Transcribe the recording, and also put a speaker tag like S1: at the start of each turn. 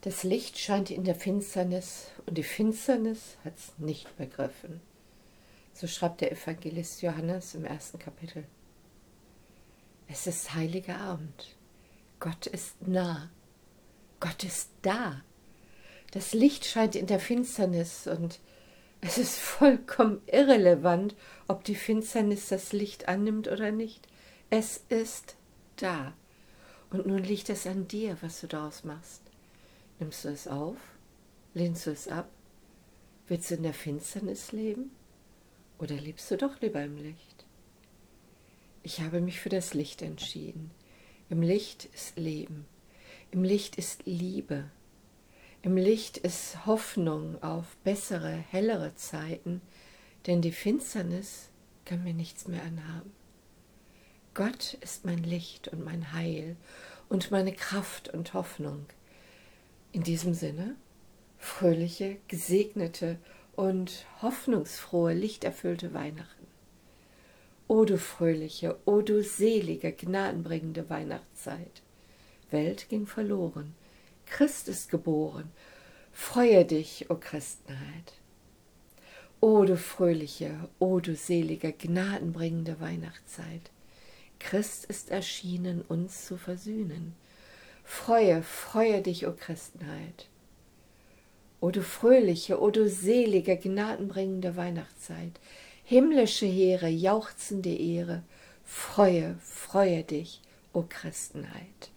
S1: Das Licht scheint in der Finsternis und die Finsternis hat es nicht begriffen. So schreibt der Evangelist Johannes im 1. Kapitel. Es ist heiliger Abend. Gott ist nah. Gott ist da. Das Licht scheint in der Finsternis und es ist vollkommen irrelevant, ob die Finsternis das Licht annimmt oder nicht. Es ist da. Und nun liegt es an dir, was du daraus machst. Nimmst du es auf? Lehnst du es ab? Willst du in der Finsternis leben? Oder lebst du doch lieber im Licht? Ich habe mich für das Licht entschieden. Im Licht ist Leben. Im Licht ist Liebe. Im Licht ist Hoffnung auf bessere, hellere Zeiten, denn die Finsternis kann mir nichts mehr anhaben. Gott ist mein Licht und mein Heil und meine Kraft und Hoffnung. In diesem Sinne, fröhliche, gesegnete und hoffnungsfrohe, lichterfüllte Weihnachten. O du fröhliche, o du selige, gnadenbringende Weihnachtszeit. Welt ging verloren, Christ ist geboren. Freue dich, o Christenheit. O du fröhliche, o du selige, gnadenbringende Weihnachtszeit. Christ ist erschienen, uns zu versöhnen. Freue dich, o Christenheit. O du fröhliche, o du selige, gnadenbringende Weihnachtszeit. Himmlische Heere, jauchzende Ehre. Freue dich, o Christenheit.